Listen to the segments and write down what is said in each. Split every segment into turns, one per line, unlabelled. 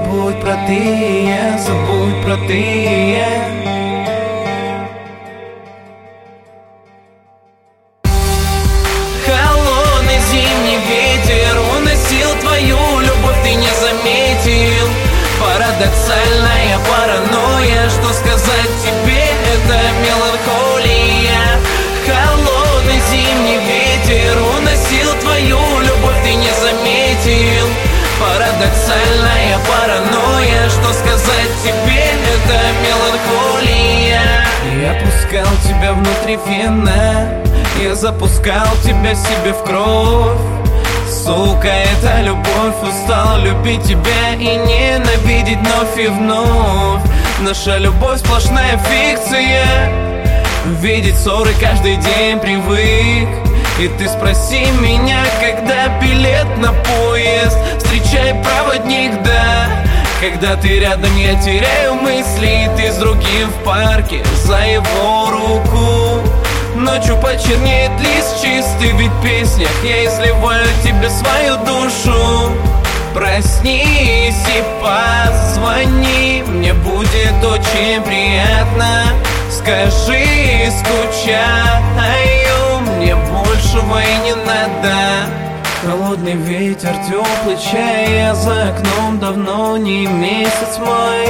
Забудь про ты, забудь про ты. Холодный зимний ветер уносил твою любовь, ты не заметил. Парадоксальная паранойя, что сказать тебе, это меланхолия. Холодный зимний ветер уносил твою любовь, ты не заметил. Парадоксальная паранойя, что сказать тебе, это меланхолия. Я пускал тебя внутри вена, я запускал тебя себе в кровь. Сука, это любовь, устал любить тебя и ненавидеть вновь и вновь. Наша любовь сплошная фикция, видеть ссоры каждый день привык. И ты спроси меня, когда билет на поезд, встречай проводник, да. Когда ты рядом, я теряю мысли, и ты с другим в парке за его руку. Ночью почернеет лист чистый, ведь в песнях я изливаю тебе свою душу. Проснись и позвони, мне будет очень приятно. Скажи, скучаю, мне большего и не надо. Холодный ветер, теплый чай, а за окном давно не месяц май.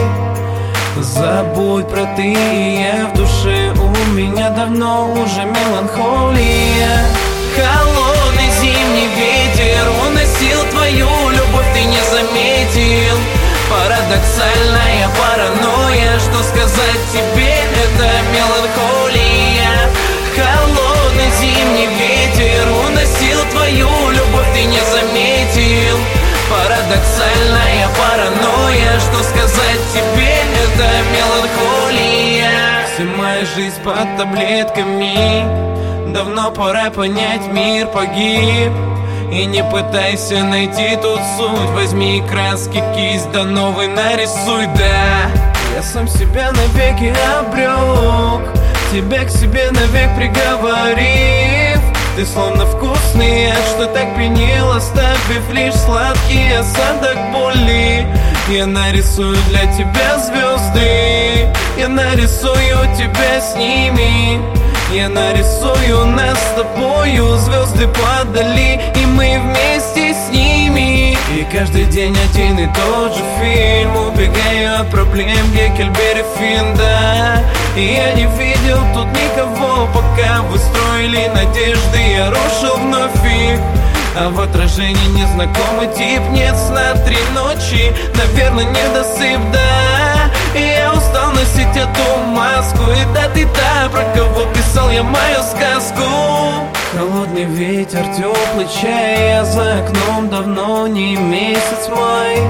Забудь про ты, я в душе, у меня давно уже меланхолия. Холодный зимний ветер уносил твою любовь, ты не заметил. Парадоксальная паранойя, что сказать тебе, это меланхолия. Холодный зимний ветер уносил твою любовь, ты не заметил. Парадоксальная паранойя, что сказать тебе, это меланхолия. Вся моя жизнь под таблетками, давно пора понять, мир погиб. И не пытайся найти тут суть, возьми краски, кисть, да новый нарисуй, да. Я сам себя навеки обрек, тебя к себе навек приговорив. Ты словно вкусный яд, что так пьянил, оставив лишь сладкий осадок боли. Я нарисую для тебя звезды, я нарисую тебя с ними. Я нарисую нас с тобою, звезды падали, и мы вместе с ними. И каждый день один и тот же фильм, убегаю от проблем, Геккельбери Финн, да. И я не видел тут никого, пока вы строили надежды, я рушил вновь их. А в отражении незнакомый тип, нет сна 3 ночи, наверное, недосып, да. И я устал носить эту маску, и да ты та, про кого писал я мою сказку. Холодный ветер, теплый чай, а за окном давно не месяц май.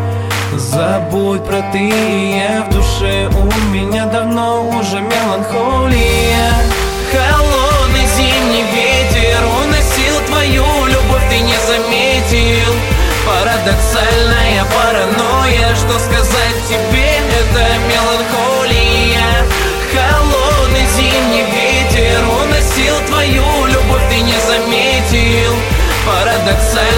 Забудь про ты, я в душе, у меня давно уже меланхолия. Холодный зимний ветер уносил твою любовь, ты не заметил. Парадоксальная паранойя, что сказать тебе, это меланхолия. Холодный зимний ветер уносил твою любовь, ты не заметил. Парадоксальная